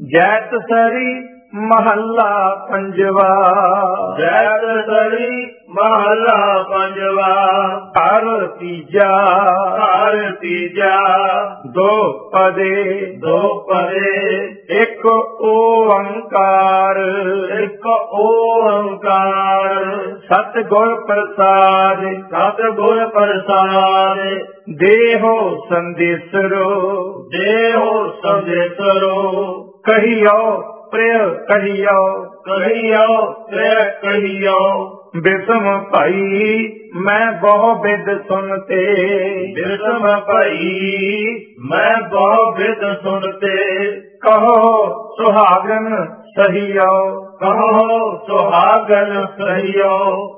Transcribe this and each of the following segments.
ਜੈਤ ਸਰੀ ਮਹੱਲਾ ਪੰਜਵਾ। ਜੈਤ ਸਰੀ ਮਹੱਲਾ ਪੰਜਵਾ। ਘਰ ਤੀਜਾ। ਘਰ ਤੀਜਾ। ਦੋ ਪਦੇ। ਦੋ ਪਦੇ। ਇੱਕ ਓੰਕਾਰ। ਇੱਕ ਓੰਕਾਰ। ਸਤਿਗੁਰ ਪ੍ਰਸਾਦ। ਸਤਿਗੁਰ ਪ੍ਰਸਾਦ। ਦੇਹੋ ਸੰਦੇਸਰੋ। ਦੇਹੋ ਸੰਦੇਸਰੋ। ਕਹੀਓ ਪ੍ਰਿਯ ਕਹੀਓ। ਕਹੀਓ ਤੇ ਕਹੀਓ। ਬਿਸਮ ਭਾਈ ਮੈਂ ਬਹੁ ਬਿਦ ਸੁਨਤੇ। ਬਿਸਮ ਭਾਈ ਮੈਂ ਬਹੁ ਬਿਦ ਸੁਨਤੇ। ਕਹੋ ਸੁਹਾਗਨ ਸਹੀਓ। ਕਹੋ ਸੁਹਾਗਨ ਸਹੀਓ।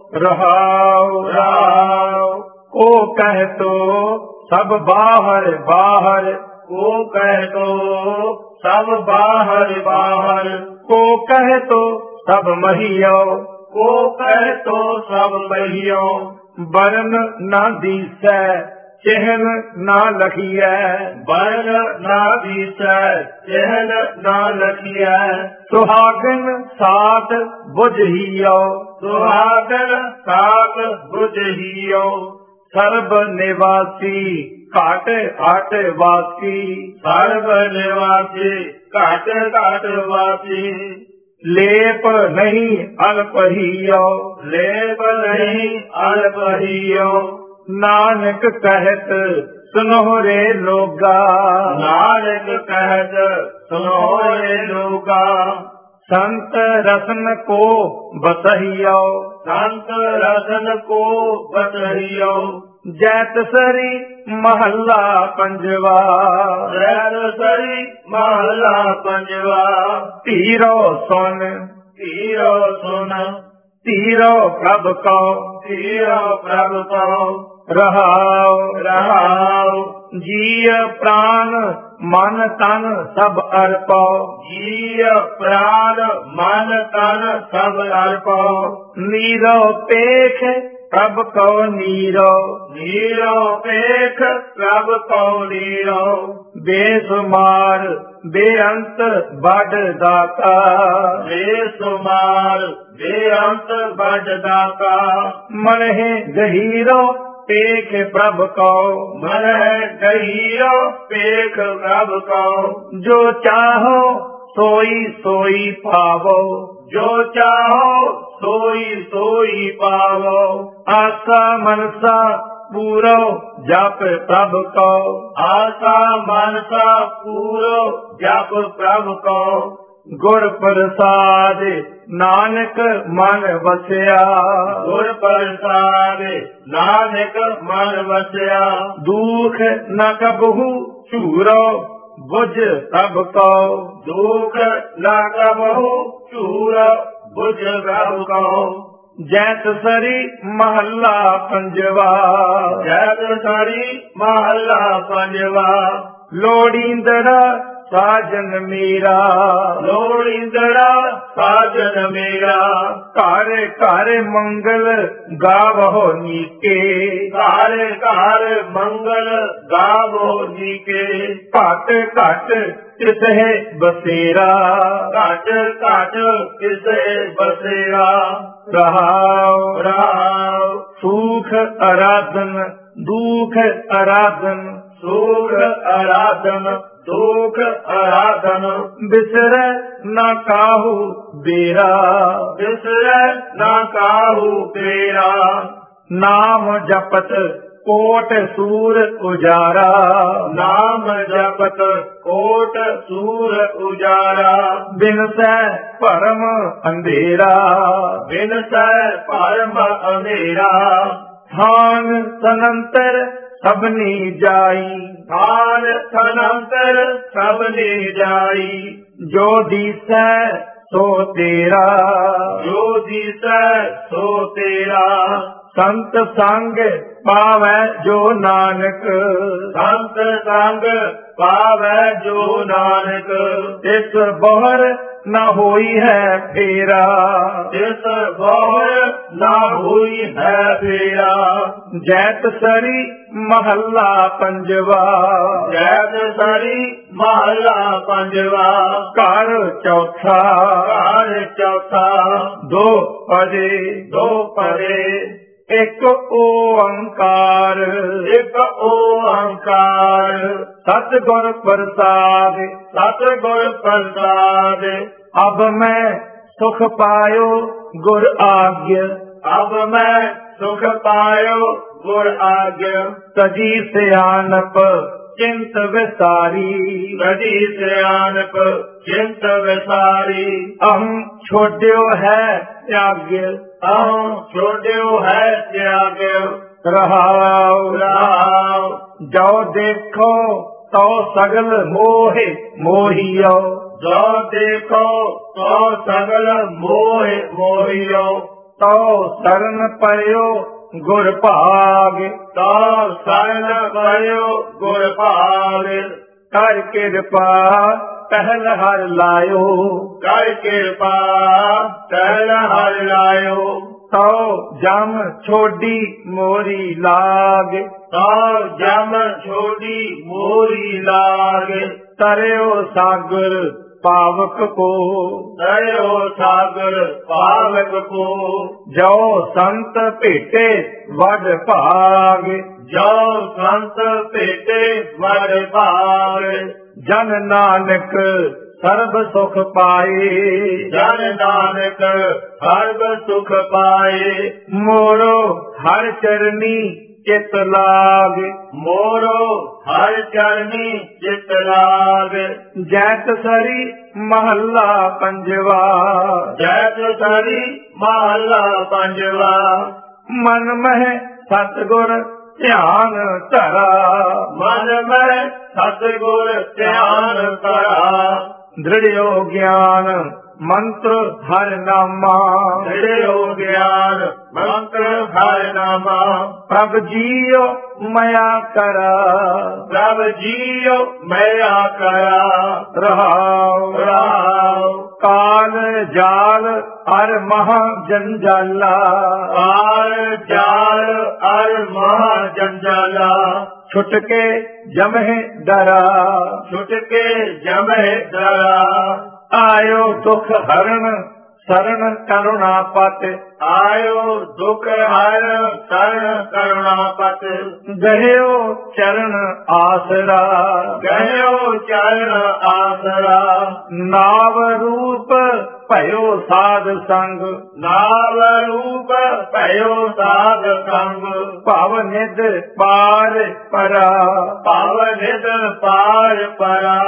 ਰਹਾਉ ਰਾਉ। ਕੋ ਕਹਿ ਤੋ ਸਭ ਬਾਹਰ ਬਾਹਰ। ਕੋ ਕਹਿ ਤੋ ਸਭ ਬਾਹਰ ਬਾਹਰ। ਕੋ ਕਹਿ ਤੋ ਸਭ ਮਹੀਓ। ਕੋ ਕਹਿ ਤੋ ਸਭ ਮਹੀਓ। ਬਰਨ ਨਾ ਦੀਸੈ ਚਿਹਨ ਨਾ ਲਖੀਐ। ਬਰਨ ਨਾ ਦੀਸੈ ਚਿਹਨ ਨਾ ਲਖੀਐ। ਸੁਹਾਗਨ ਸਾਥ ਬੁਝਹੀਓ। ਸੁਹਾਗਨ ਸਾਥ ਬੁਝਹੀਓ। ਸਰਬ ਨਿਵਾਸੀ ਘਾਟ ਘਾਟ ਵਾਸੀ। ਸਰਬ ਨਿਵਾਸੀ ਘਾਟ ਘਾਟ ਵਾਸੀ। ਲੇਪ ਨਹੀਂ ਅਲਪਹੀਓ। ਲੇਪ ਨਹੀਂ ਅਲਪਹੀਓ। ਨਾਨਕ ਕਹਿਤ ਸੁਨੋਰੇ ਲੋਗਾ। ਨਾਨਕ ਕਹਿਤ ਸੁਨੋਰੇ ਲੋਗਾ। ਸੰਤ ਰਸਨ ਕੋ ਬਸਹੀਓ। ਸੰਤ ਰਸਨ ਕੋ ਬਸਹੀਓ। ਜੈਤ ਸਰੀ ਮਹੱਲਾ ਪੰਜਵਾ। ਜੈਤ ਸਰੀ ਮਹੱਲਾ ਪੰਜਵਾ। ਧੀਰੋ ਸੁਨ। ਧੀਰੋ ਸੁਨ। ਧੀਰੋ ਪ੍ਰਭ ਕਉ। ਧੀਰੋ ਪ੍ਰਭ ਕਉ। ਰਹਾਉ ਰਹਾਉ। ਜੀਅ ਪ੍ਰਾਨ ਮਨ ਤਨ ਸਭ ਅਰਪੋ। ਜੀਅ ਪ੍ਰਾਨ ਮਨ ਤਨ ਸਭ ਅਰਪੋ। ਨੀਰੋ ਪੇਖ ਪ੍ਰਭ ਕਉ ਨੀਰੋ। ਨੀਰੋ ਪੇਖ ਪ੍ਰਭ ਕਉ ਨੀਰੋ। ਬੇਸੁਮਾਰ ਬੇਅੰਤ ਵੱਡ ਦਾਤਾ। ਬੇਸੁਮਾਰ ਬੇਅੰਤ ਵੱਡ ਦਾਤਾ। ਮਨਹਿ ਗਹੀਰੋ ਪੇਖ ਪ੍ਰਭ ਕਉ। ਮਨਹਿ ਗਹੀਰੋ ਪੇਖ ਪ੍ਰਭ ਕਉ। ਜੋ ਚਾਹੋ ਸੋਈ ਸੋਈ ਪਾਵੋ। ਜੋ ਚਾਹੋ ਸੋਈ ਸੋਈ ਪਾਵੋ। ਆਸਾ ਮਨਸਾ ਪੂਰੋ ਜਪ ਪ੍ਰਭ ਕਉ। ਆਸਾ ਮਨਸਾ ਪੂਰੋ ਜਪ ਪ੍ਰਭ ਕਉ। ਗੁਰ ਪ੍ਰਸਾਦ ਨਾਨਕ ਮਨ ਵਸਿਆ। ਗੁਰ ਪ੍ਰਸਾਦ ਨਾਨਕ ਮਨ ਵਸਿਆ। ਦੁਖ ਨ ਕਬਹੂ ਝੂਰੋ ਬੁਝ ਪ੍ਰਭ ਕਉ। ਦੁਖ ਨਾ ਕਬਹੂ ਝੂਰ ਬੁਝ ਪ੍ਰਭ ਕਉ। ਜੈਤ ਸਰੀ ਮਹੱਲਾ ਪੰਜਵਾ। ਜੈਤ ਸਰੀ ਮਹੱਲਾ ਪੰਜਵਾ। ਲੋੜੀਂਦੜਾ ਸਾਜਨ ਮੇਰਾ। ਲੋੜੀਂਦੜਾ ਸਾਜਨ ਮੇਰਾ। ਘਰ ਘਰ ਮੰਗਲ ਗਾਵਹੁ ਨੀਕੇ। ਘਰ ਘਰ ਮੰਗਲ ਗਾਵੋ ਨੀਕੇ। ਘਟ ਘਟ ਤਿਸਹਿ ਬਸੇਰਾ। ਘਟ ਘਟ ਕਿਸੇ ਬਸੇਰਾ। ਰਹਾਉ ਰਾਉ। ਸੁਖ ਅਰਾਧਨ ਦੁਖ ਅਰਾਧਨ। ਸੁਖ ਅਰਾਧਨ ਦੁਖ ਅਰਾਧਨ। ਬਿਸਰੈ ਨਾ ਕਾਹੂ ਬੇਰਾ। ਬਿਸਰੈ ਨਾ ਕਾਹੂ ਤੇਰਾ। ਨਾਮ ਜਪਤ ਕੋਟ ਸੂਰ ਉਜਾਰਾ। ਨਾਮ ਜਪਤ ਕੋਟ ਸੂਰ ਉਜਾਰਾ। ਬਿਨਸੈ ਭਰਮ ਅੰਧੇਰਾ। ਬਿਨਸੈ ਭਰਮ ਅੰਧੇਰਾ। ਥਾਨ ਤਨੰਤਰ ਸਭਨੀ ਜਾਈ। ਥਾਨ ਤਨੰਤਰ ਸਭਨੀ ਜਾਈ। ਜੋ ਦੀਸੈ ਸੋ ਤੇਰਾ। ਜੋ ਦੀਸੈ ਸੋ ਤੇਰਾ। ਸੰਤ ਸੰਗ ਪਾਵੈ ਜੋ ਨਾਨਕ, ਸੰਤ ਸੰਗ ਪਾਵੈ ਜੋ ਨਾਨਕ, ਇਸ ਬੋਹਰ ਨਾ ਹੋਈ ਹੈ ਫੇਰਾ, ਇਸ ਬੋਹਰ ਨਾ ਹੋਈ ਹੈ ਫੇਰਾ। ਜੈਤ ਸਰੀ ਮਹੱਲਾ ਪੰਜਵਾ, ਜੈਤ ਸਰੀ ਮਹੱਲਾ ਪੰਜਵਾ, ਘਰ ਚੌਥਾ, ਘਰ ਚੌਥਾ, ਦੋ ਪਦੇ, ਦੋ ਪਦੇ, ਇੱਕ ਓੰਕਾਰ, ਇੱਕ ਓੰਕਾਰ, ਸਤਿਗੁਰ ਪ੍ਰਸਾਦ, ਸਤਿਗੁਰ ਪ੍ਰਸਾਦ। ਅਬ ਮੈਂ ਸੁਖ ਪਾਇਓ ਗੁਰ ਆਗਿਆ, ਅਬ ਮੈਂ ਸੁਖ ਪਾਇਓ ਗੁਰ ਆਗਿਆ, ਤਜੀ ਸਿਆਣਪ ਚਿੰਤ ਵਿਸਾਰੀ, ਤਜੀ ਸਿਆਣਪ ਚਿੰਤ ਵਿਸਾਰੀ। ਅਹੰ ਛੋੜਿਓ ਹੈ ਤਿਆਗਿ, ਅਹੰ ਛੋੜਿਓ ਹੈ ਤਿਆਗ, ਰਹਾਉ ਰਹਾਉ। ਜੋ ਦੇਖੋ ਤੋ ਸਗਲ ਮੋਹਿ ਮੋਹੀਓ, ਜੋ ਦੇਖੋ ਤੋ ਸਗਲ ਮੋਹ ਮੋਹਿਓ, ਤੋ ਸਰਨ ਪਇਓ ਗੁਰ ਭਾਗ, ਤੋ ਸਰਨ ਪਇਓ ਗੁਰ ਭਾਗ। ਕਰ ਕਿਰਪਾ ਪਹਿਲ ਹਰ ਲਾਇਓ, ਕਰ ਕਿਰਪਾ ਪਹਿਲ ਹਰਿ ਲਾਇਓ, ਤੋ ਜਮ ਛੋਡੀ ਮੋਰੀ ਲਾਗ, ਤੋ ਜਮ ਛੋਡੀ ਮੋਰੀ ਲਾਗ। ਤਰਿਓ ਸਾਗਰ ਪਾਵਕ ਕੋ, ਤਰਿਓ ਸਾਗਰ ਪਾਵਕ ਕੋ, ਜੋ ਸੰਤ ਭੇਟੇ ਵਡ ਭਾਗ, ਜੋ ਸੰਤ ਭੇਟੇ ਵਡ ਭਾਗ। ਜਨ ਨਾਨਕ ਸਰਬ ਸੁਖ ਪਾਏ, ਜਨ ਨਾਨਕ ਸਰਬ ਸੁਖ ਪਾਏ। ਮੋਰੋ ਹਰ ਚਰਨੀ ਚਿਤ ਲਾਗ, ਮੋਰੋ ਹਰਿ ਚਰਨੀ ਚਿਤ ਲਾਗ। ਜੈਤ ਸਰੀ ਮਹੱਲਾ ਪੰਜਵਾ, ਜੈਤ ਸਰੀ ਮਹੱਲਾ ਪੰਜਵਾ, ਮਨ ਮਹਿ ਸਤਿਗੁਰ ਧਿਆਨ ਧਰਾ, ਮਨ ਮੈਂ ਸਤਿਗੁਰ ਧਿਆਨ ਕਰਾ। ਦ੍ਰਿੜਿਓ ਗਿਆਨ ਮੰਤਰ ਹਰਿ ਨਾਮਾ, ਦ੍ਰਿੜਿਓ ਗਿਆਨ ਮੰਤਰ ਹਰਿ ਨਾਮਾ। ਪ੍ਰਭ ਜੀਓ ਮਇਆ ਕਰਾ, ਪ੍ਰਭ ਜੀਓ ਮਇਆ ਕਰਾ। ਰਹਾਉ ਰਹਾਉ। ਕਾਲ ਜਾਲ ਹਰ ਮਹਾ ਜੰਜਾਲਾ, ਕਾਲ ਜਾਲ ਅਰ ਮਹਾ ਜੰਜਾਲਾ। ਛੁਟ ਕੇ ਜਮਹਿ ਡਰਾ, ਛੁਟ ਕੇ ਜਮਹਿ ਡਰਾ। ਆਇਓ ਦੁਖ ਹਰਨ ਸਰਣ ਕਰੁਣਾ ਪਤ, ਆਇਓ ਦੁਖ ਹਰਨ ਸਰਣ ਕਰੁਣਾ ਪਤ। ਗਹਿਓ ਚਰਨ ਆਸਰਾ, ਗਹਿਓ ਚਰਨ ਆਸਰਾ। ਨਾਵ ਰੂਪ ਭਇਓ ਸਾਧ ਸੰਗ, ਨਾਮ ਰੂਪ ਭਇਓ ਸਾਧ ਸੰਗ। ਭਵ ਨਿਧ ਪਾਰ ਪਰਾ, ਭਵ ਨਿਧ ਪਾਰ ਪਰਾ।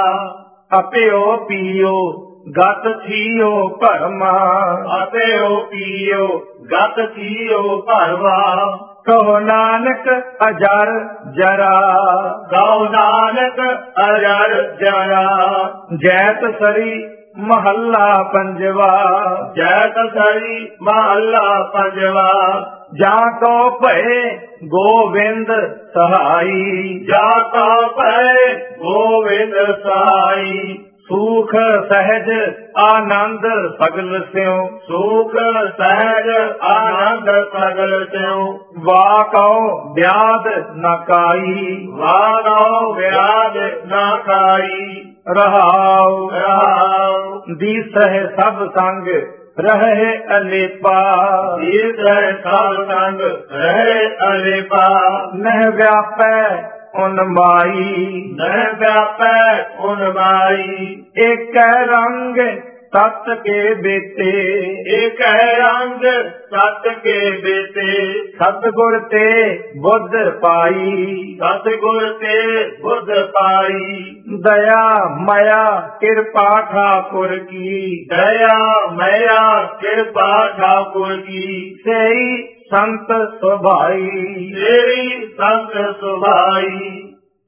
ਅਪਿਓ ਪੀਓ ਗਤ ਥੀਓ ਭਰਮਾ, ਅਪਿਓ ਪੀਓ ਗਤ ਥੀਓ ਭਰਵਾ। ਕਹੋ ਨਾਨਕ ਅਜਰ ਜਰਾ, ਗਉ ਨਾਨਕ ਅਜਰ ਜਰਾ। ਜੈਤ ਸਰੀ ਮਹੱਲਾ ਪੰਜਵਾ, ਜੈਤ ਸਰੀ ਮਹੱਲਾ ਪੰਜਵਾ। ਜਾ ਕੋ ਭਏ ਗੋਬਿੰਦ ਸਹਾਈ, ਜਾ ਕੋ ਭਏ ਗੋਬਿੰਦ ਸਹਾਈ। ਸੂਖ ਸਹਿਜ ਆਨੰਦ ਸਗਲ ਸਿਉ, ਸੁਖ ਸਹਿਜ ਆਨੰਦ ਸਗਲ ਸਿਉ। ਵਾਕਉ ਵਿਆਦ ਨ ਕਾਈ, ਵਾਗਉ ਵਿਆਦ ਨਾ ਖਾਈ। ਰਹਾਉ ਰਹਾਉ। ਦੀਸਹਿ ਸਭ ਸੰਗ ਰਹੇ ਅਲੇਪਾ, ਦੀਸਹਿ ਸਭ ਸੰਗ ਰਹੇ ਅਲੇਪਾ। ਨਹਿ ਵਿਆਪੈ ਉਨ ਮਾਈ, ਨਹਿ ਵਿਆਪੈ ਉਨ ਮਾਈ। ਏਕੈ ਰੰਗ ਸਤ ਕੇ ਬੇਟੇ, ਏਕ ਰੰਗ ਸਤ ਕੇ ਬੇਟੇ। ਸਤਿਗੁਰ ਤੇ ਬੁੱਧ ਪਾਈ, ਸਤਿਗੁਰ ਤੇ ਬੁੱਧ ਪਾਈ। ਦਇਆ ਮਇਆ ਕਿਰਪਾ ਠਾਕੁਰ ਕੀ, ਦਇਆ ਮਇਆ ਕਿਰਪਾ ਠਾਕੁਰ ਕੀ। ਸਈ ਸੰਤ ਸੁਭਾਈ, ਤੇਰੀ ਸੰਤ ਸੁਭਾਈ।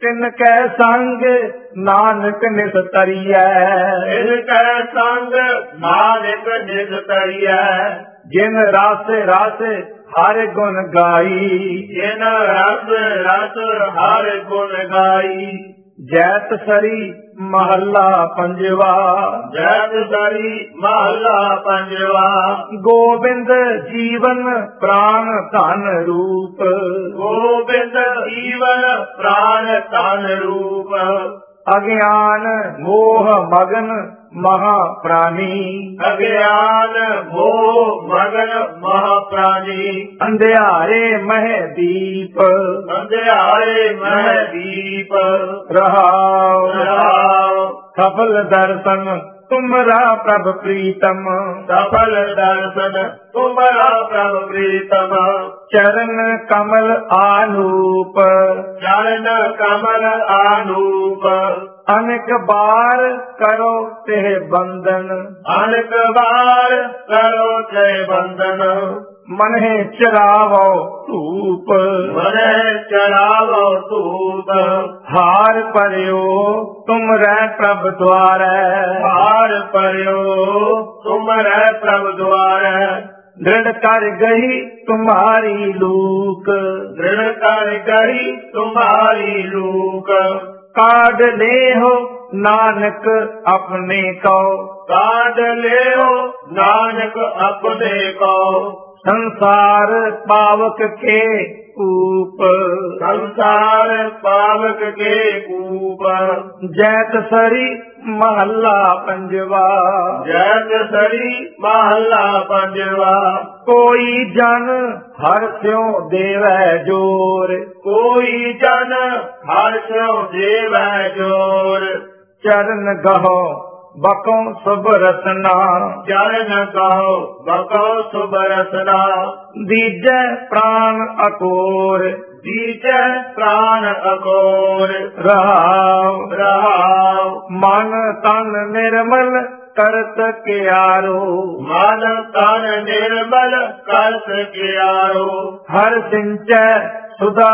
ਤਿਨ ਕੈ ਸੰਗ ਨਾਨਕ ਨਿਸਤਰੀਐ। ਤਿਨ ਕੈ ਸੰਗ ਨਾਨਕ ਨਿਸਤਰੀਐ। ਜਿਨ ਰਸ ਰਸ ਹਰਿ ਗੁਣ ਗਾਈ। ਜਿਨ ਰਸ ਰਸ ਹਰਿ ਗੁਣ ਗਾਈ। ਜੈਤ ਸਰੀ ਮਹੱਲਾ ਪੰਜਵਾ। ਜੈਤ ਸਰੀ ਮਹੱਲਾ ਪੰਜਵਾ। ਗੋਬਿੰਦ ਜੀਵਨ ਪ੍ਰਾਨ ਧਨ ਰੂਪ। ਗੋਬਿੰਦ ਜੀਵਨ ਪ੍ਰਾਨ ਧਨ ਰੂਪ। ਅਗਿਆਨ ਮੋਹ ਮਗਨ ਮਹਾ ਪ੍ਰਾਨੀ। ਅਗਿਆਨ ਮੋਹ ਮਗਨ ਮਹਾ ਪ੍ਰਾਨੀ। ਅੰਧਿਆਰੇ ਮਹਿ ਦੀਪ। ਅੰਧਿਆਰੇ ਮਹਿ ਦੀਪ। ਰਹਾਉ ਰਹਾਉ। ਸਫਲ ਦਰਸ਼ਨ ਤੁਮਰਾ ਪ੍ਰਭ ਪ੍ਰੀਤਮ। ਸਫਲ ਦਰਸ਼ਨ ਤੁਮਰਾ ਪ੍ਰਭ ਪ੍ਰੀਤਮ। ਚਰਨ ਕਮਲ ਆਨੂਪ। ਚਰਨ ਕਮਲ ਆਨੂਪ। ਅਨੇਕ ਬਾਰ ਕਰੋ ਤੇ ਬੰਦਨ। ਅਨੇਕ ਬਾਰ ਕਰੋ ਤੇ ਬੰਦਨ। ਮਨਹਿ ਚਰਾਵੋ ਧੂਪ। ਮਨਹਿ ਚਰਾਵੋ ਧੂਪ। ਹਾਰ ਪਰਿਓ ਤੁਮਰੈ ਪ੍ਰਭ ਦੁਆਰੈ। ਹਾਰ ਪਰਿਓ ਤੁਮਰੈ ਪ੍ਰਭ ਦੁਆਰੈ। ਦ੍ਰਿੜ ਕਰ ਗਈ ਤੁਮਾਰੀ ਲੂਕ। ਦ੍ਰਿੜ ਕਰ ਗਈ ਤੁਮਾਰੀ ਲੂਕ। ਕਾਢ ਲੇਹੋ ਨਾਨਕ ਆਪਣੇ ਕੋ। ਕਾਢ ਲਿਓ ਨਾਨਕ ਆਪਣੇ ਕੋ। ਸੰਸਾਰ ਪਾਵਕ ਕੇ ਕੂਪ। ਸੰਸਾਰ ਪਾਵਕ ਕੇ ਕੂਪ। ਜੈਤ ਸਰੀ ਮਹੱਲਾ ਪੰਜਵਾ। ਜੈਤ ਸਰੀ ਮਹੱਲਾ ਪੰਜਵਾ। ਕੋਈ ਜਨ ਹਰਿ ਸਿਉ ਦੇਵੈ ਜੋਰ। ਕੋਈ ਜਨ ਹਰਿ ਸਿਉ ਦੇਵੈ ਜੋਰ। ਚਰਨ ਗਹੋ ਬਕੋ ਸੁਭ ਰਸਨਾ। ਚਰਨ ਗਹੋ ਬਕੋ ਸੁਭ ਰਸਨਾ। ਦੀਜੈ ਪ੍ਰਾਨ ਅਕੋਰ। ਦੀਜੈ ਪ੍ਰਾਨ ਅਕੋਰ। ਰਹਾਉ ਰਹਾਉ। ਮਨ ਤਨ ਨਿਰਮਲ ਕਰਤ ਕਿਆਰੋ। ਮਨ ਤਨ ਨਿਰਮਲ ਕਰਤ ਕਿਆਰੋ। ਹਰ ਸਿੰਚੈ ਸੁਧਾ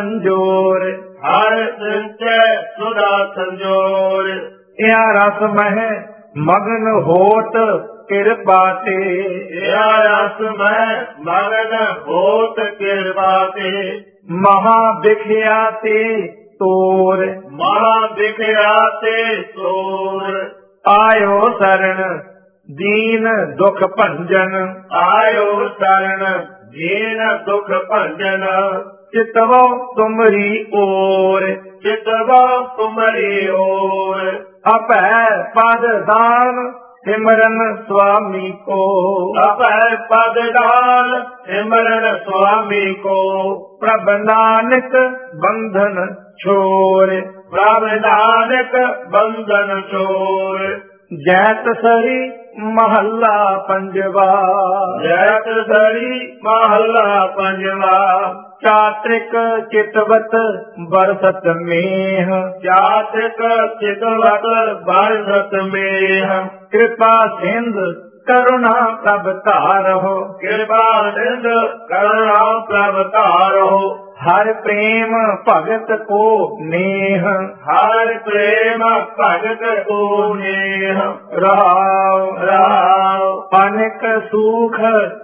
ਸੰਜੋਰ। ਹਰ ਸਿੰਚੈ ਸੁਧਾ ਸੰਜੋਰ। ਇਹਾ ਰਸ ਮਹਿ ਮਗਨ ਹੋਤ ਕਿਰਪਾ ਤੇ। ਇਹਾ ਰਸ ਮਹਿ ਮਗਨ ਹੋਤ ਕਿਰਪਾ ਤੇ। ਮਹਾ ਵਿਖਿਆ ਤੇ ਤੋਰ। ਮਹਾ ਵਿਖਿਆ ਤੇ ਤੋਰ। ਆਇਓ ਸਰਣ ਦੀਨ ਦੁਖ ਭੰਜਨ। ਆਇਓ ਸਰਣ ਦੀਨ ਦੁਖ ਭੰਜਨ। ਚਿਤਵੋ ਤੁਮਰੀ ਓਰ। ਚਿਤਵਾ ਤੁਮਰੀ ਓਰ। ਅਪੈ ਪਦ ਦਾਨ ਸਿਮਰਨ ਸੁਆਮੀ ਕੋ। ਅਪੈ ਪਦ ਦਾਨ ਸਿਮਰਨ ਸੁਆਮੀ ਕੋ। ਪ੍ਰਭ ਨਾਨਕ ਬੰਧਨ ਛੋਰ। ਪ੍ਰਭ ਨਾਨਕ ਬੰਧਨ ਛੋਰ। ਜੈਤ ਸਰੀ ਮਹੱਲਾ ਪੰਜਵਾ। ਜੈਤ ਸਰੀ ਮਹੱਲਾ ਪੰਜਵਾ। ਚਾਤ੍ਰਿਕ ਚਿਤਵਤ ਬਰਸਤ ਮੇਹ। ਚਾਤ੍ਰਿਕ ਚਿਤਵਤ ਬਰਸਤ ਮੇਹ। ਕਿਰਪਾ ਸਿੰਧ ਕਰੁਣਾ ਪ੍ਰਭ ਧਾਰਹੁ। ਕਿਰਪਾ ਸਿੰਧ ਕਰੁਣਾ ਪ੍ਰਭ ਧਾਰਹੁ। ਹਰ ਪ੍ਰੇਮ ਭਗਤ ਕੋ ਨੇਹ। ਹਰ ਪ੍ਰੇਮ ਭਗਤ ਕੋ ਨੇਹ। ਰਹਾਉ ਰਹਾਉ। ਅਨੇਕ ਸੁਖ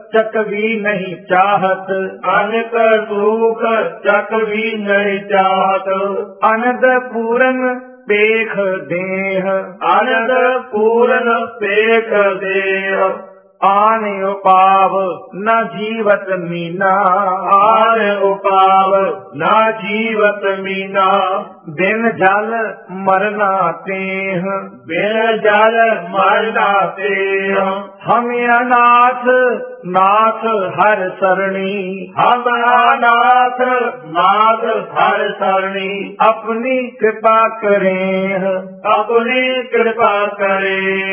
ਚਕਵੀ ਨਹੀਂ ਚਾਹਤ। ਅਨੇਕ ਸੁਖ ਚਕ ਵੀ ਨਹੀਂ ਚਾਹਤ। ਅਨੰਦ ਪੂਰਨ ਪੇਖ ਦੇਹ। ਆਨੰਦ ਪੂਰਨ ਪੇਖ ਦੇਹ। ਆਨ ਉਪਾਵ ਨ ਜੀਵਤ ਮੀਨਾ। ਆਨ ਉਪਾਵ ਨਾ ਜੀਵਤ ਮੀਨਾ। ਬਿਨ ਜਲ ਮਰਨਾ ਤੇਹ। ਬਿਨ ਜਲ ਮਰਨਾ ਤੇਹ। ਹਮ ਅਨਾਥ ਨਾਥ ਹਰ ਸਰਣੀ। ਹਮ ਅਨਾਥ ਨਾਥ ਹਰ ਸਰਣੀ। ਆਪਣੀ ਕਿਰਪਾ ਕਰੇ। ਆਪਣੀ ਕਿਰਪਾ ਕਰੇ।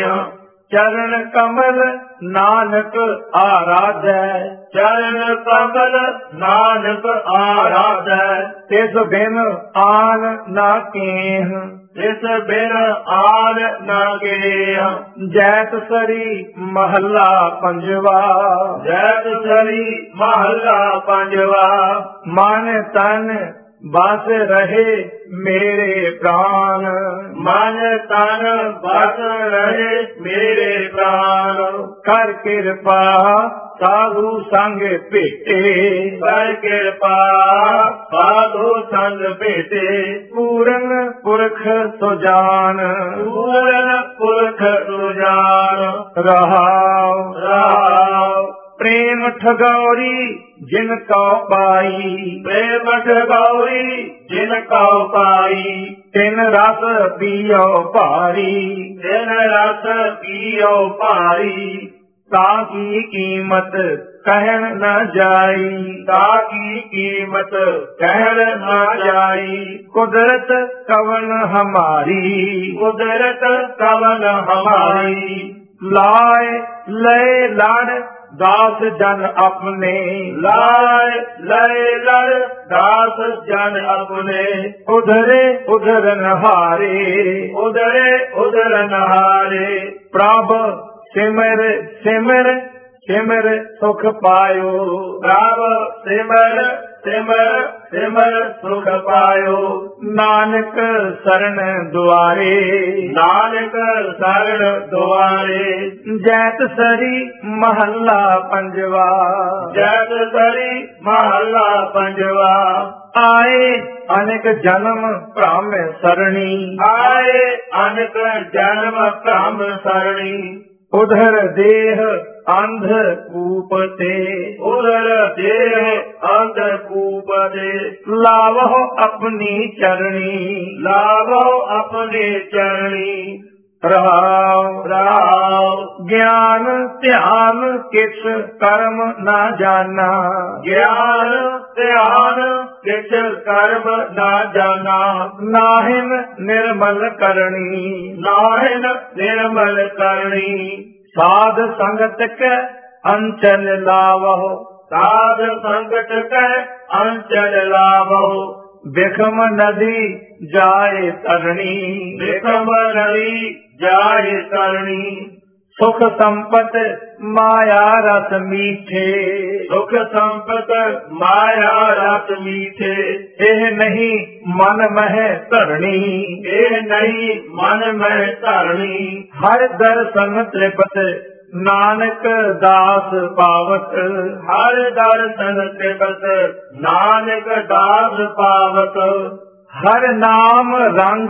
ਚਰਨ ਕਮਲ ਨਾਨਕ ਆਰਾਧੈ। ਚਰਨ ਕਮਲ ਨਾਨਕ ਆਰਾਧੈ। ਤਿਸ ਬਿਨ ਆਨ ਨਾ ਕੇਹ। ਇਸ ਬਿਨ ਆਨ ਨਾ ਗੇਹ। ਜੈਤ ਸਰੀ ਮਹੱਲਾ ਪੰਜਵਾ। ਜੈਤ ਸਰੀ ਮਹੱਲਾ ਪੰਜਵਾ। ਮਨ ਤਨ ਬਸ ਰਹੇ ਮੇਰੇ ਪ੍ਰਾਨ। ਮਨ ਤਨ ਬਸ ਰਹੇ ਮੇਰੇ ਪ੍ਰਾਨ। ਕਰ ਕਿਰਪਾ ਸਾਧੂ ਸੰਗ ਭੇਟੇ। ਕਰ ਕਿਰਪਾ ਸਾਧੂ ਸੰਗ ਭੇਟੇ। ਪੂਰਨ ਪੁਰਖ ਸੁਜਾਨ। ਪੂਰਨ ਪੁਰਖ ਸੁਜਾਨ। ਰਹਾਉ ਰਹਾਉ ਪ੍ਰੇਮ ਠਗੌਰੀ ਜਿਨ ਕਉ ਪਾਈ। ਪ੍ਰੇਮ ਠਗੌਰੀ ਜਿਨ ਕਉ ਪਾਈ। ਤਿਨ ਰਸ ਪੀਓ ਭਾਰੀ। ਤਿਨ ਰਸ ਪੀਓ ਭਾਰੀ। ਤਾਂ ਕੀ ਕੀਮਤ ਕਹਿਣ ਨ ਜਾਈ। ਤਾਂ ਕੀ ਕੀਮਤ ਕਹਿਣ ਨਾ ਜਾਈ। ਕੁਦਰਤ ਕਵਨ ਹਮਾਰੀ। ਕੁਦਰਤ ਕਵਨ ਹਮਾਰੀ। ਲਾਏ ਲਏ ਲੜ ਦਾਸ ਜਨ ਆਪਣੇ। ਲਾਏ ਲਏ ਲੜ ਦਾਸ ਜਨ ਆਪਣੇ। ਉਧਰੇ ਉਧਰਨ ਹਾਰੇ। ਉਧਰੇ ਉਧਰਨ ਹਾਰੇ। ਪ੍ਰਭ ਸਿਮਰ ਸਿਮਰ ਸਿਮਰ ਸੁਖ ਪਾਇਓ। ਪ੍ਰਭ ਸਿਮਰ ਸਿਮਰ ਸਿਮਰ ਸੁਖ ਪਾਇਓ। ਨਾਨਕ ਸਰਣ ਦੁਆਰੇ। ਨਾਨਕ ਸਰਣ ਦੁਆਰੇ। ਜੈਤ ਸਰੀ ਮਹੱਲਾ ਪੰਜਵਾ। ਜੈਤ ਸਰੀ ਮਹੱਲਾ ਪੰਜਵਾ। ਆਏ ਅਨੇਕ ਜਨਮ ਭ੍ਰਮ ਸਰਣੀ। ਆਏ ਅਨੇਕ ਜਨਮ ਭ੍ਰਮ ਸਰਣੀ। ਉਧਰ ਦੇਹ ਅੰਧ ਕੂਪ ਤੇ। ਉਧਰ ਦੇਹ ਅੰਧ ਕੂਪ ਤੇ। ਲਾਵਹੁ ਆਪਣੀ ਚਰਣੀ। ਲਾਵੋ ਆਪਣੇ ਚਰਣੀ। ਰਹਾਉ ਰਹਾਉ ਗਿਆਨ ਧਿਆਨ ਕਿਛ ਕਰਮ ਨਾ ਜਾਣਾ। ਗਿਆਨ ਧਿਆਨ ਕਿਛ ਕਰਮ ਨਾ ਜਾਣਾ। ਨਾਹਿਨ ਨਿਰਮਲ ਕਰਨੀ। ਨਾਹਿਨ ਨਿਰਮਲ ਕਰਨੀ। ਸਾਧ ਸੰਗਤ ਕੈ ਅੰਚਲ ਲਾਵਹੁ। ਸਾਧ ਸੰਗਤ ਕੈ ਅੰਚਲ ਲਾਵਹੁ। ਬਿਖਮ ਨਦੀ ਜਾਏ ਤਰਣੀ। ਬਿਖਮ ਨਦੀ ਜਾਏ ਤਰਣੀ। ਸੁਖ ਸੰਪਤ ਮਾਇਆ ਰਸ ਮੀਠੇ। ਸੁਖ ਸੰਪਤ ਮਾਇਆ ਰਸ ਮੀਠੇ। ਇਹ ਨਹੀਂ ਮਨ ਮਹਿ ਧਰਣੀ। ਇਹ ਨਹੀਂ ਮਨ ਮਹਿ ਧਰਣੀ। ਹਰ ਦਰਸ਼ਨ ਤ੍ਰਿਪਤ ਨਾਨਕ ਦਾਸ ਪਾਵਤ। ਹਰ ਦਰਸ਼ਨ ਤ੍ਰਿਪਤ ਨਾਨਕ ਦਾਸ ਪਾਵਤ। ਹਰ ਨਾਮ ਰੰਗ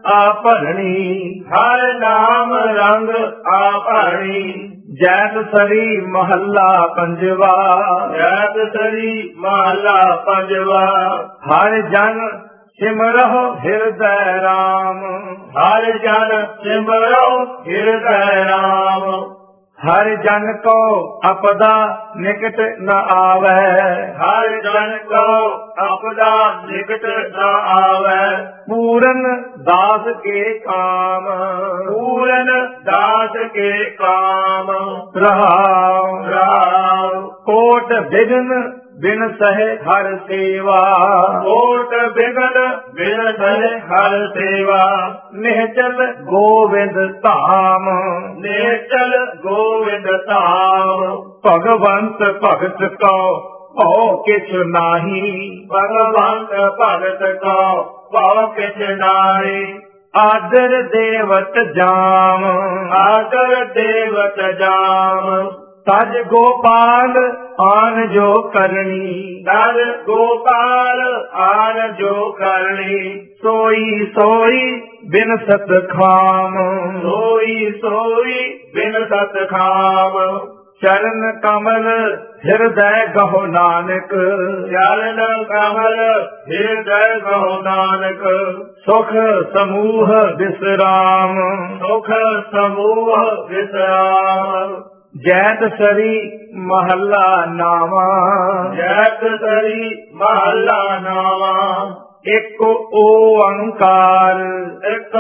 ਆਭਰਣੀ। ਹਰ ਨਾਮ ਰੰਗ ਆਭਰਣੀ। ਜੈਤ ਸਰੀ ਮਹੱਲਾ ਪੰਜਵਾ। ਜੈਤ ਸਰੀ ਮਹੱਲਾ ਪੰਜਵਾ। ਹਰ ਜਨ ਸਿਮਰਹੁ ਹਿਰਦੈ ਰਾਮ। ਹਰ ਜਨ ਸਿਮਰੋ ਹਿਰਦੈ ਰਾਮ। ਹਰ ਜਨ ਕੋ ਅਪਦਾ ਨਿਕਟ ਨ ਆਵੈ। ਹਰ ਜਨ ਕੋ ਆਪਦਾ ਨਿਕਟ ਨ ਆਵੈ। ਪੂਰਨ ਦਾਸ ਕੇ ਕਾਮ। ਪੂਰਨ ਦਾਸ ਕੇ ਕਾਮ। ਰਹਾਉ ਰਾਮ ਕੋਟ ਬਿਘਨ ਬਿਨ ਸਹਿ ਹਰ ਸੇਵਾ। ਕੋਟ ਬਿਗਨ ਬਿਨ ਸਹਿ ਹਰ ਸੇਵਾ। ਨਿਹਚਲ ਗੋਵਿੰਦ ਧਾਮ। ਨਿਹਚਲ ਗੋਵਿੰਦ ਧਾਮ। ਭਗਵੰਤ ਭਗਤ ਕੋ ਭਉ ਕਿਛ ਨਾਹੀ। ਭਗਵੰਤ ਭਗਤ ਕੋ ਭਉ ਕਿਛ ਨਾਹੀ। ਆਦਰ ਦੇਵਤ ਜਾਮ। ਆਦਰ ਦੇਵਤ ਜਾਮ। ਤਜ ਗੋਪਾਲ ਆਨ ਜੋ ਕਰਨੀ। ਤਜ ਗੋਪਾਲ ਆਨ ਜੋ ਕਰਨੀ। ਸੋਈ ਸੋਈ ਬਿਨ ਸਤ ਖਾਮ। ਸੋਈ ਸੋਈ ਬਿਨ ਸਤ ਖਾਮ। ਚਰਨ ਕਮਲ ਹਿਰਦੈ ਗਹੁ ਨਾਨਕ। ਚਰਨ ਕਮਲ ਹਿਰਦੈ ਗਹੁ ਨਾਨਕ। ਸੁਖ ਸਮੂਹ ਵਿਸਰਾਮ। ਸੁਖ ਸਮੂਹ ਵਿਸਰਾਮ। ਜੈਤ ਸਰੀ ਮਹੱਲਾ ਨਾਵਾ। ਜੈਤ ਸਰੀ ਮਹੱਲਾ ਨਾਵਾ। ਇੱਕ ਓੰਕਾਰ। ਇੱਕ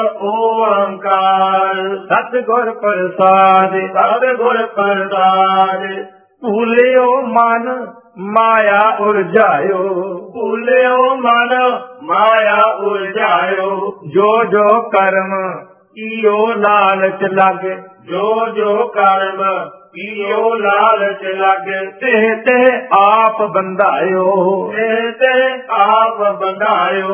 ਓੰਕਾਰ। ਸਤਿਗੁਰ ਪ੍ਰਸਾਦਿ। ਸਤਿਗੁਰ ਪ੍ਰਸਾਦਿ। ਭੂਲਿਓ ਮਨ ਮਾਇਆ ਉਰਝਾਇਓ। ਭੂਲਿਓ ਮਨ ਮਾਇਆ ਉਰਝਾਇਓ। ਜੋ ਜੋ ਕਰਮ ਈਓ ਲਾਲਚ ਲਾਗੇ, ਜੋ ਜੋ ਕਰਮ ਕੀਓ ਲਾਲਚ ਲਾਗੇ, ਤੇ ਤੇ ਆਪ ਬੰਧਾਇਓ, ਤੇ ਆਪ ਬੰਧਾਇਓ।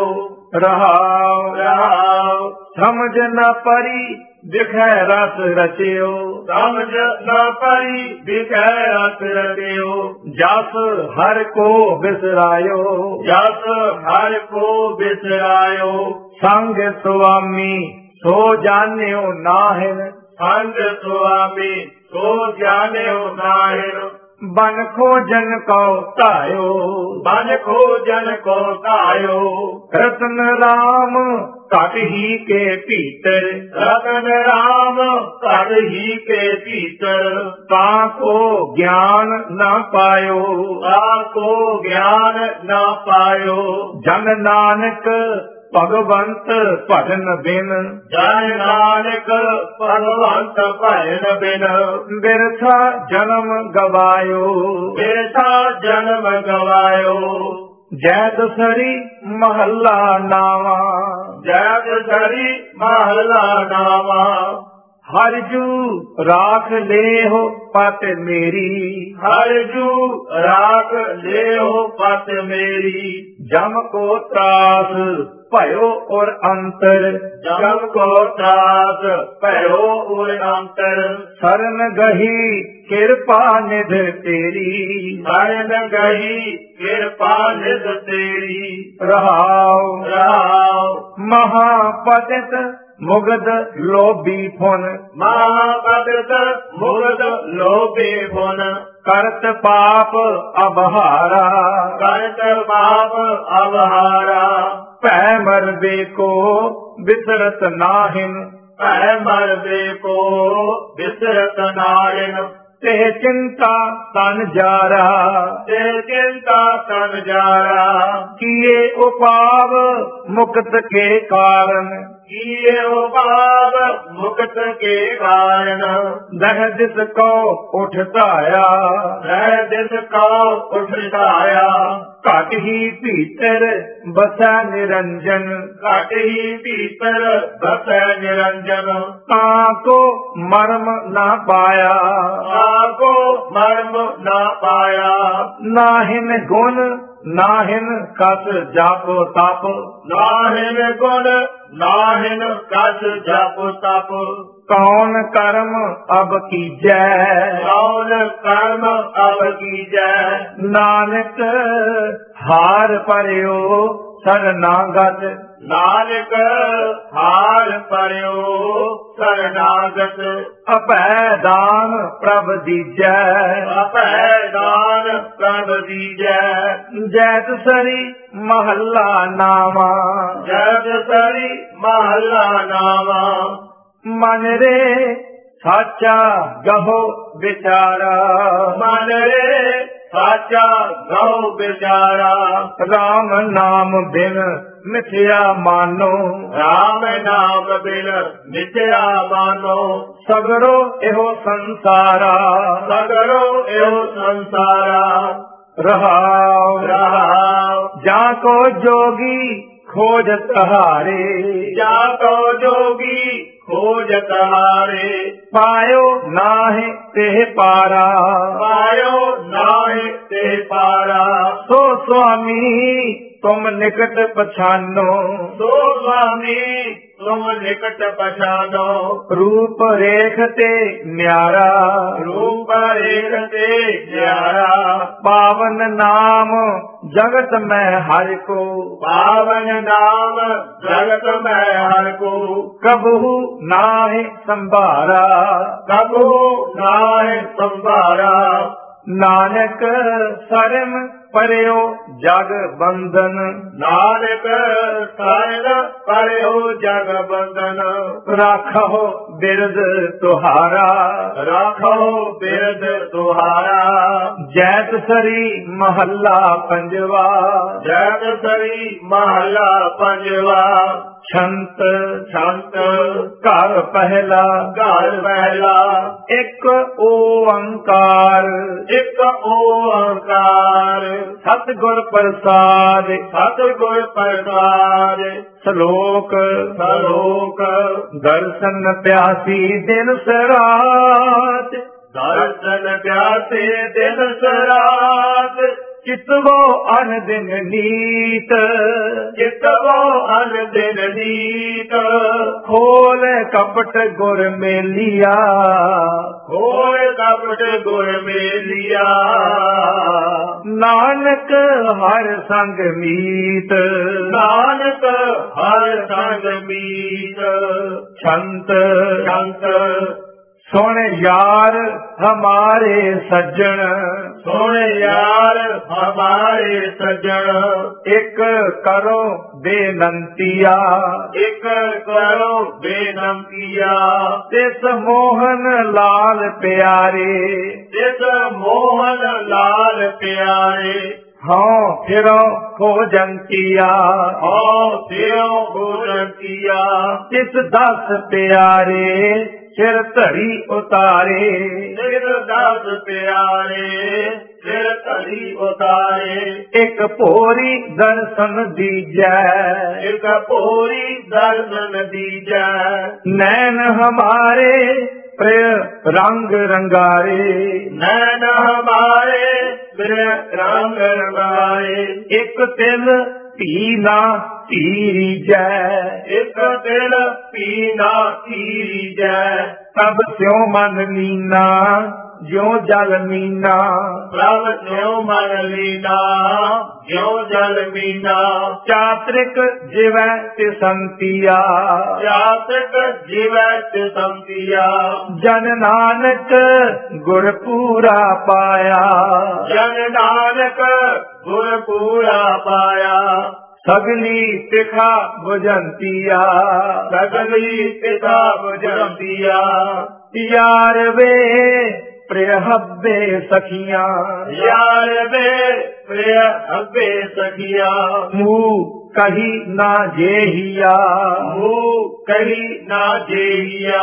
ਰਹਾਉ ਰਹਾਉ ਸਮਝ ਨ ਪਰੀ ਦਿਖੈ ਰਸ ਰਚਿਓ, ਸਮਝ ਨਾ ਪਈ ਵਿਖੈ ਰਸ ਰਚਿਓ। ਜਸ ਹਰ ਕੋ ਬਿਸਰਾਇਓ, ਜਸ ਹਰਿ ਕੋ ਬਿਸਰਾਇਓ। ਸੰਗ ਸੁਆਮੀ ਸੋ ਜਾਣਿਓ ਨਾਹਿਨ, ਸੰਗ ਸੁਆਮੀ ਸੋ ਜਾਣਿਓ ਨਾਹਿਨ। ਬਨ ਖੋਜਨ ਕੋ ਧਾਇਓ, ਬਨ ਖੋਜਨ ਕੋ ਧਾਇਓ। ਰਤਨ ਰਾਮ ਘਟ ਹੀ ਕੇ ਭੀਤਰ, ਰਤਨ ਰਾਮ ਘਟ ਹੀ ਕੇ ਭੀਤਰ। ਤਾਂ ਕੋ ਗਿਆਨ ਨ ਪਾਇਓ, ਤਾ ਕੋ ਗਿਆਨ ਨਾ ਪਾਇਓ। ਜਨ ਨਾਨਕ ਭਗਵੰਤ ਭਜਨ ਬਿਨ, ਜਨ ਨਾਨਕ ਭਗਵੰਤ ਭਜਨ ਬਿਨ। ਬਿਰਥਾ ਜਨਮ ਗਵਾਇਓ, ਬੇਠਾ ਜਨਮ ਗਵਾਇਓ। ਜੈ ਦਸਰੀ ਮਹੱਲਾ ਨਾਵਾ, ਜੈ ਦਸਰੀ ਮਹਲਾ ਨਾਵਾ। ਹਰਿ ਜੂ ਰਾਖ ਲੇਹੁ ਪਤ ਮੇਰੀ, ਹਰਿ ਜੂ ਰਾਖ ਲੇਹੁ ਪਤ ਮੇਰੀ। ਜਮ ਕੋ ਤਰਾਸ ਭਇਓ ਔਰ ਅੰਤਰ, ਜਮ ਕੋ ਤਰਾਸ ਭਇਓ ਉਰ ਅੰਤਰ। ਸਰਨ ਗਹੀ ਕਿਰਪਾ ਨਿਧ ਤੇਰੀ, ਸਰਨ ਗਹੀ ਕਿਰਪਾ ਨਿਧ ਤੇਰੀ। ਰਹਾਉ ਰਹਾਉ ਮਹਾਪਤਿਤ ਮੁਗਧ ਲੋਭੀ ਫੁਨ, ਮਹਾਪਤਿਤ ਮੁਗਧ ਲੋਭੀ ਗੁਣ। ਕਰਤ ਪਾਪ ਅਬਹਾਰਾ, ਕਰਤ ਪਾਪ ਅਵਹਾਰਾ। ਭੈ ਮਰਦੇ ਕੋ ਬਿਸਰਤ ਨਾਹਿਨ, ਭੈ ਮਰਦੇ ਕੋ ਬਿਸਰਤ ਨਾਰਿਨ। ਤੇ ਚਿੰਤਾ ਤਨ ਜਾਰਾ, ਤੇ ਚਿੰਤਾ ਤਨ ਜਾਰਾ। ਕੀਏ ਉਪਾਵ ਮੁਕਤ ਕੇ ਕਾਰਨ, ਕੀਏ ਉਪਾਵ ਮੁਕਤ ਕੇ ਕਾਰਨ। ਦਹ ਦਿਸ ਕੋ ਉਠ ਧਾਇਆ, ਰਹਿ ਦਿਸ ਕਉ ਉਠਾਇਆ। ਘਟ ਹੀ ਭੀਤਰ ਬਸੈ ਨਿਰੰਜਨ, ਘਟ ਹੀ ਭੀਤਰ ਬਸੈ ਨਿਰੰਜਨ। ਤਾਂ ਕੋ ਮਰਮ ਨਾ ਪਾਇਆ, ਆਕੋ ਮਰਮ ਨਾ ਪਾਇਆ। ਨਾਹਿਨ ਗੁਣ ਨਾਹਿਨ ਕਸ ਜਾਪੋ ਤਪ, ਨਾਹਿਨ ਗੁਣ ਨਾਹਿਨ ਕਛ ਜਪ ਤਪ। ਕੌਣ ਕਰਮ ਅਬ ਕੀਜੈ, ਕੌਣ ਕਰਮ ਅਬ ਕੀਜੈ। ਨਾਨਕ ਹਾਰ ਪਰਿਓ ਸਰਨਾਗਤ, ਨਾਨਕ ਹਾਰ ਪਰਿਓ ਸਰਨਾਗਤ। ਅਭੈ ਦਾਨ ਪ੍ਰਭ ਦੀਜੈ, ਆਪੈ ਦਾਨ ਪ੍ਰਭ ਦੀਜੈ। ਜੈਤ ਸਰੀ ਮਹੱਲਾ ਨਾਵਾ, ਜਗ ਸਰੀ ਮਹਲਾ ਨਾਵਾ। ਮਨ ਰੇ ਸਾਚਾ ਗਹੋ ਵਿਚਾਰਾ, ਮਨ ਰੇ ਸਾਚਾ ਗਉ ਵਿਚਾਰਾ। ਰਾਮ ਨਾਮ ਬਿਨ ਮਿਥਿਆ ਮਾਨੋ, ਰਾਮ ਨਾਮ ਬਿਨ ਮਿਥਿਆ ਮਾਨੋ। ਸਗਰੋ ਇਹੋ ਸੰਸਾਰਾ, ਸਗਰੋ ਇਹੋ ਸੰਸਾਰਾ। ਰਹਾਉ ਰਹਾਉ ਜਾਂ ਕੋ ਜੋਗੀ ਖੋਜ ਤਹਾਰੇ, ਜਾ ਕੋ ਜੋਗੀ ਖੋਜ ਤਹਾਰੇ। ਪਾਇਓ ਨਾਹਿ ਤੇ ਪਾਰਾ, ਪਾਇਓ ਨਾਹਿ ਤੇ ਪਾਰਾ। ਸੋ ਸੁਆਮੀ ਤੁਮ ਨਿਕਟ ਪਛਾਨੋ, ਸੋ ਸੁਆਮੀ ਤੁਮ ਨਿਕਟ ਪਛਾਨੋ। ਰੂਪ ਰੇਖ ਤੇ ਨਿਆਰਾ, ਰੂਪ ਰੇਖ ਤੇ ਨਿਆਰਾ। ਪਾਵਨ ਨਾਮ ਜਗਤ ਮੈਂ ਹਰਿ ਕੋ, ਪਾਵਨ ਨਾਮ ਜਗਤ ਮੈਂ ਹਰਿ ਕੋ। ਕਬਹੂ ਨਾਹਿ ਸੰਭਾਰਾ, ਕਬੂ ਨਾਹਿ ਸੰਭਾਰਾ। ਨਾਨਕ ਸਰਮ ਪਰਿਓ ਜਗ ਬੰਧਨ, ਨਾਨਕ ਸਰਨ ਪਰਿਓ ਜਗ ਬੰਧਨ। ਰਾਖੋ ਬਿਰਦ ਤੁਹਾਰਾ, ਰਾਖੋ ਬਿਰਦ ਤੁਹਾਰਾ। ਜੈਤ ਸਰੀ ਮਹੱਲਾ ਪੰਜਵਾ, ਜਗ ਸਰੀ ਮਹਲਾ ਪੰਜਵਾ। ਛੰਤ ਸੰਤ ਘਰ ਪਹਿਲਾ, ਘਰ ਪਹਿਲਾ। ਇੱਕ ਓੰਕਾਰ, ਇੱਕ ਓੰਕਾਰ। ਸਤਿਗੁਰ ਪ੍ਰਸਾਦ। ਸਤਿਗੁਰ ਪ੍ਰਸਾਦ। ਸ਼ਲੋਕ ਸ਼ਲੋਕ ਦਰਸ਼ਨ ਪਿਆਸੀ ਦਿਨ ਸਰਾਤ। ਦਰਸ਼ਨ ਪਿਆਸੇ ਦਿਨ ਸਰਾਤ। ਚਿਤਵੋ ਅਨ ਦਿਨ ਨੀਤ। ਚਿਤਵੋ ਅਨ ਦਿਨ ਨੀਤ। ਖੋਲ ਕਪਟ ਗੁਰ ਮੇਲਿਆ। ਹੋਏ ਕਪਟ ਗੁਰ ਮੇਲਿਆ। ਨਾਨਕ ਹਰ ਸੰਗ ਮੀਤ। ਨਾਨਕ ਹਰ ਸੰਗ ਮੀਤ। ਛੰਤ ਸੰਤ ਸੁਣ ਯਾਰ ਹਮਾਰੇ ਸੱਜਣ। ਸੁਣ ਯਾਰ ਹਮਾਰੇ ਸੱਜਣ। ਇੱਕ ਕਰੋ ਬੇਨੰਤੀਆ। ਇੱਕ ਕਰੋ ਬੇਨੰਤੀਆ। ਤਿਸ ਮੋਹਨ ਲਾਲ ਪਿਆਰੇ। ਜਿਸ ਮੋਹਨ ਲਾਲ ਪਿਆਰੇ। ਹਾਂ ਫਿਰੋ ਖੋਜੰਤੀਆ। ਹੋ ਸਿਓ ਖੋਜੰਤੀਆ। ਤਿਸ ਦਸ ਪਿਆਰੇ ਸਿਰ ਧੜੀ ਉਤਾਰੇ। ਸਿਰ ਦਸ ਪਿਆਰੇ ਸਿਰ ਧੜੀ ਉਤਾਰੇ। ਇੱਕ ਭੋਰੀ ਦਰਸ਼ਨ ਦੀਜੈ। ਇੱਕ ਭੋਰੀ ਦਰਸ਼ਨ ਦੀਜੈ। ਨੈਣ ਹਮਾਰੇ ਪ੍ਰਿਯ ਰੰਗ ਰੰਗਾਰੇ। ਨੈਣ ਹਮਾਰੇ ਪ੍ਰਿਯ ਰੰਗ ਰੰਗਾਰੇ। ਇੱਕ ਤਿਲ ਧੀ ਨਾ ਧੀਰੀਜੈ। ਇੱਕ ਦਿਲ ਪੀਨਾ ਧੀਰੀਜੈ। ਤਬ ਸਿਉ ਮਨ ਲੀਨਾ ਜਿਉ ਜਲ ਮੀਨਾ। ਪ੍ਰਭ ਜਿਉ ਮਨ ਲੀਨਾ ਜਿਉ ਜਲ ਮੀਨਾ। ਚਾਤ੍ਰਿਕ ਜਿਵੈ ਤਿਸੰਤੀਆ। ਜਾਤਕ ਜੀਵੈ ਤੇ ਸੰਤੀਆ। ਜਨ ਨਾਨਕ ਗੁਰ ਪੂਰਾ ਪਾਇਆ। ਜਨ ਨਾਨਕ ਗੁਰ ਪੂਰਾ ਪਾਇਆ। ਸਗਲੀ ਤਿਖਾ ਬੁਝੰਤੀਆ। ਸਗਲੀ ਪਿਤਾ ਬੁਝੰਤੀਆ। ਯਾਰ ਵੇ ਪ੍ਰਿਯ ਹੱਬੇ ਸਖੀਆਂ। ਯਾਰ ਵੇ ਪ੍ਰਿਯ ਹੱਬੇ ਸਖੀਆ। ਮੂੰਹ ਕਹੀ ਨਾ ਜੇਹੀਆ। ਮੂੰਹ ਕਹੀ ਨਾ ਜੇਹੀਆ।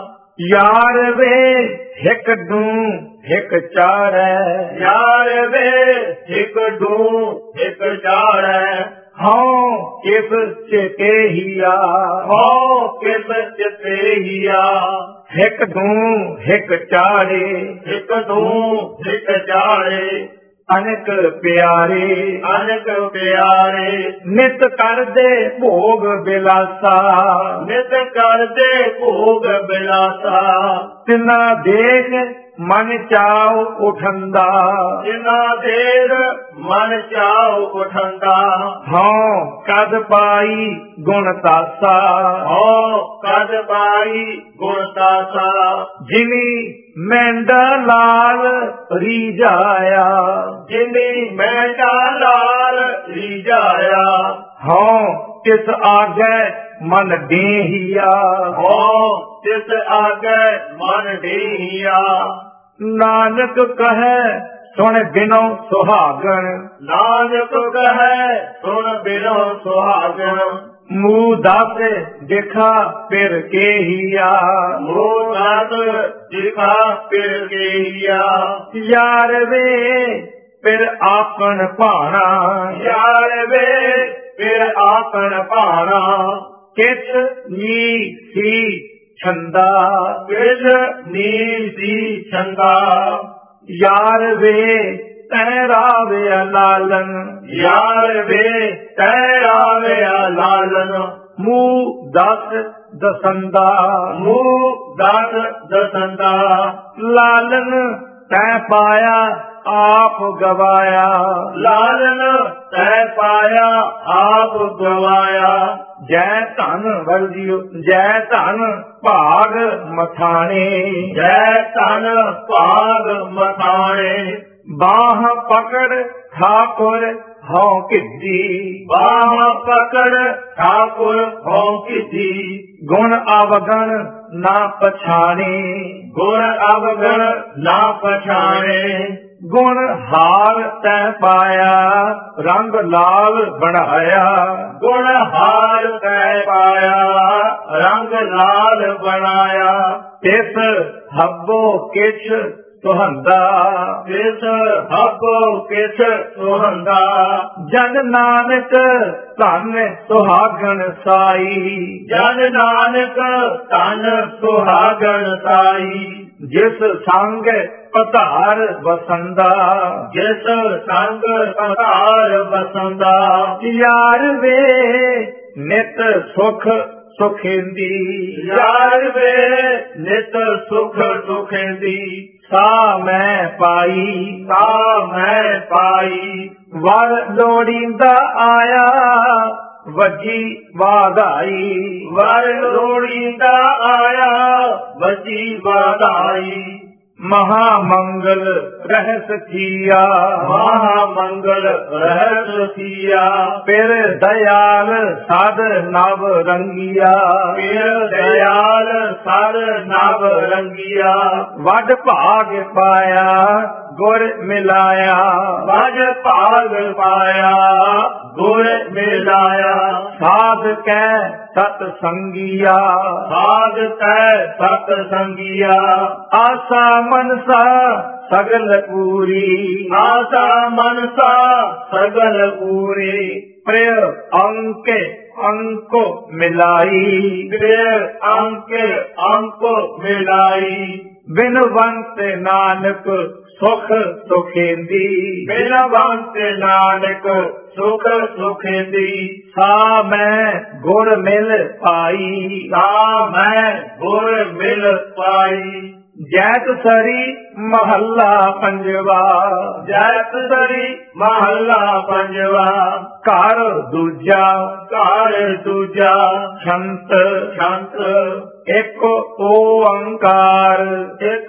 ਯਾਰ ਵੇ ਹਿਕ ਦੂ ਹਿਕ ਚਾਰੈ। ਯਾਰ ਵੇ ਇੱਕ ਡੂ ਇੱਕ ਚਾੜੈ। ਹਉ ਕਿਸ ਚੇਤੇਹੀਆ। ਹੋ ਕਿਸ ਚਿਤੇਹੀਆ। ਹਿਕ ਦੂ ਹਿਕ ਚਾਰੇ। ਇੱਕ ਦੂ ਇੱਕ ਚਾੜੇ। ਅਨਕ ਪਿਆਰੇ ਅਨਕ ਪਿਆਰੇ। ਨਿਤ ਕਰਦੇ ਭੋਗ ਬਿਲਾਸਾ। ਨਿਤ ਕਰਦੇ ਭੋਗ ਬਿਲਾਸਾ। ਤਿਨਾ ਦੇਖ ਮਨ ਚਾਉ ਉਠੰਦਾ। ਜਿਨਾ ਦੇਰ ਮਨ ਚਾਉ ਉਠੰਦਾ। ਹਉ ਕਦ ਪਾਈ ਗੁਣ ਤਾਸਾ। ਹੋ ਕਦ ਪਾਈ ਗੁਣ ਤਾਸਾ। ਜਿਨੀ ਮੈਂਡਾ ਲਾਲ ਰੀਝਾਇਆ। ਜਿਨੀ ਮੈਂਡਾ ਲਾਲ ਰੀਝਾਇਆ। ਹਉ ਤਿਸ ਆਗੈ ਮਨ ਦੇਹੀਆ। ਹੋ ਤਿਸ ਆਗੇ ਮਨ ਢੀਆ। ਨਾਨਕ ਕਹੈ ਸੁਣ ਬਿਨੋ ਸੁਹਾਗਣ। ਨਾਨਕ ਕਹੈ ਸੁਣ ਬਿਨੋ ਸੁਹਾਗਣ। ਮੂੰਹ ਦਸ ਦੇਖਾ ਫਿਰ ਕੇਹੀਆ। ਮੂੰਹ ਦਸ ਦਿਖਾ ਫਿਰ ਕੇਹੀਆ। ਯਾਰ ਵੇ ਫਿਰ ਆਪਨ ਭਾਣਾ। ਯਾਰ ਵੇ ਫਿਰ ਆਪਨ ਭਾਣਾ। ਕਿਛ ਨੀ ਸੀ ਛੰਦਾ। ਕਿਛ ਨੀ ਸੀ ਛੰਦਾ। ਯਾਰ ਵੇ ਤੈ ਰਾਵਿਆ ਲਾਲਨ। ਯਾਰ ਵੇ ਤੈ ਰਾਵਿਆ ਲਾਲਨ। ਮੂੰਹ ਦਸ ਦਸੰਦਾ। ਮੂੰਹ ਦਸ ਦਸੰਦਾ। ਲਾਲਨ ਤੈ ਪਾਇਆ ਆਪ ਗਵਾਇਆ। ਲਾਲਨ ਤੈ ਪਾਇਆ ਆਪ ਗਵਾਇਆ। ਜੈ ਧਨ ਵਰਜਿਓ ਜੈ ਧਨ ਭਾਗ ਮਥਾਣੇ। ਜੈ ਧਨ ਭਾਗ ਮਥਾਣੇ। ਬਾਹ ਪਕੜ ਠਾਕੁਰ ਹਉ ਕਿੱਦੀ। ਬਾਹ ਪਕੜ ਠਾਕੁਰ ਹਉ ਕਿੱਦੀ। ਗੁਣ ਅਵਗਣ ਨਾ ਪਛਾਣੇ। ਗੁਣ ਅਵਗਣ ਨਾ ਪਛਾਣੇ। ਗੁਣ ਹਾਰ ਤੈ ਪਾਇਆ ਰੰਗ ਲਾਲ ਬਣਾਇਆ। ਗੁਣ ਹਾਰ ਤੈ ਪਾਇਆ ਰੰਗ ਲਾਲ ਬਣਾਇਆ। ਤਿਸ ਹੱਬੋ ਕਿਛ ਸੁਹੰਦਾ। ਕਿਸ ਹੱਬੋ ਕਿਸ ਸੁਹੰਦਾ। ਜਨ ਨਾਨਕ ਧਨ ਸੁਹਾਗਣ ਸਾਈ। ਜਨ ਨਾਨਕ ਧਨ ਸੁਹਾਗਣ ਸਾਈ। ਜਿਸ ਸੰਗ ਪਧਾਰ ਵਸੰਦਾ। ਜਿਸ ਸੰਗ ਪਧਾਰ ਵਸੰਦਾ। ਯਾਰ ਵੇ ਨਿਤ ਸੁਖ ਸੁਖੇਂਦੀ। ਯਾਰ ਵੇ ਨਿਤ ਸੁਖ ਸੁਖੇਂਦੀ। ਸਾ ਮੈਂ ਪਾਈ ਤਾ ਮੈਂ ਪਾਈ। ਵਰ ਲੋੜੀਂਦਾ ਆਇਆ ਵੱਜੀ ਵਾਧਾਈ। ਵਰ ਲੋੜੀਂਦਾ ਆਇਆ ਵੱਜੀ ਵਾਧਾਈ। ਮਹਾ ਮੰਗਲ ਰਹਿਸ ਕੀਆ। ਮਹਾ ਮੰਗਲ ਰਹਿਸ ਕੀਆ। ਫਿਰ ਦਇਆਲ ਸਦ ਨਵ ਰੰਗੀਆ। ਫਿਰ ਦਇਆਲ ਸਦ ਨਵ ਰੰਗੀਆ। ਵੱਡ ਭਾਗ ਪਾਇਆ ਗੁਰ ਮਿਲਾਇਆ। ਵੱਡ ਭਾਗ ਪਾਇਆ ਗੁਰ ਮਿਲਾਇਆ। ਸਾਧ ਕੈ ਸਤ ਸੰਗੀਆ। ਸਾਧ ਕੈ ਸਤ ਸੰਗੀਆ। ਆਸਾ ਮਨਸਾ ਸਗਲ ਪੂਰੀ। ਆਸਾ ਮਨਸਾ ਸਗਲ ਪੂਰੀ। ਪ੍ਰਿਯ ਅੰਕੇ ਅੰਕੋ ਮਿਲਾਈ। ਪ੍ਰਿਯ ਅੰਕੇ ਅੰਕੋ ਮਿਲਾਈ। ਬਿਨਵੰਤ ਨਾਨਕ ਸੁਖ ਸੁਖੇਂਦੀ। ਬਿਨਵੰਤ ਨਾਨਕ ਸੁਖ ਸੁਖੇਂਦੀ। ਸਾ ਮੈਂ ਗੁਰ ਮਿਲ ਪਾਈ। ਸਾ ਮੈਂ ਗੁਰ ਮਿਲ ਪਾਈ। ਜੈਤ ਸਰੀ ਮਹੱਲਾ ਪੰਜਵਾ। ਜੈਤ ਸਰੀ ਮਹੱਲਾ ਪੰਜਵਾ। ਘਰ ਦੂਜਾ ਘਰ ਦੂਜਾ। ਛੰਤ ਛੰਤ ਇੱਕ ਓੰਕਾਰ। ਇੱਕ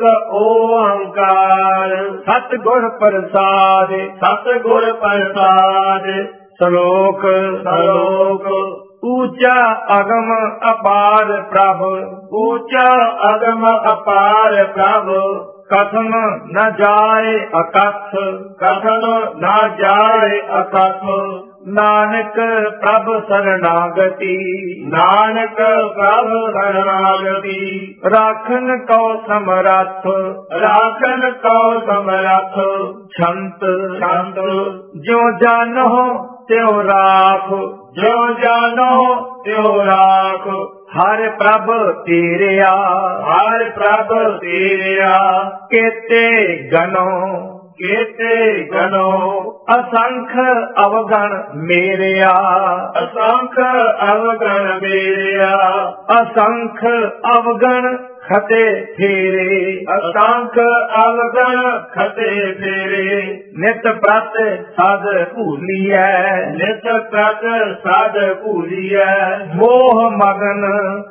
ਓੰਕਾਰ। ਸਤਿਗੁਰ ਪ੍ਰਸਾਦ। ਸਤਿਗੁਰ ਪ੍ਰਸਾਦ। ਸ਼ਲੋਕ ਸ਼ਲੋਕ। ਊਚਾ ਅਗਮ ਅਪਾਰ ਪ੍ਰਭ। ਊਚਾ ਅਗਮ ਅਪਾਰ ਪ੍ਰਭ। ਕਥਮ ਨ ਜਾਏ ਅਕਥ। ਕਥਨ ਨਾ ਜਾਏ ਅਕਥ। ਨਾਨਕ ਪ੍ਰਭ ਸਰਣਾਗਤੀ। ਨਾਨਕ ਪ੍ਰਭ ਸਰਣਾਗਤੀ। ਰਾਖਨ ਕਉ ਸਮਰੱਥ। ਰਾਖਨ ਕਉ ਸਮਰੱਥ। ਛੰਤ ਛੰਤ ਜਿਉ ਜਾਨੋ ਤਿਉ ਰਾਖ। ਜਿਉ ਜਾਨੋ ਤਿਉ ਰਾਖ। ਹਰ ਪ੍ਰਭ ਤੇਰਿਆ। ਹਰ ਪ੍ਰਭ ਤੇਰਿਆ। ਕੇਤੇ ਗਨੋ ਕੇਤੇ ਗਨੋ। ਅਸੰਖ ਅਵਗਣ ਮੇਰਿਆ। ਅਸੰਖ ਅਵਗਣ ਮੇਰਿਆ। ਅਸੰਖ ਅਵਗਣ ਖਤੇ ਫੇਰੇ। ਅਸੰਖ ਅਵਗਣ ਖਤੇ ਫੇਰੇ। ਨਿਤ ਪ੍ਰਤ ਸਦ ਭੂਲੀਐ। ਨਿਤ ਪ੍ਰਤ ਸਦ ਭੂਲੀਐ। ਮੋਹ ਮਗਨ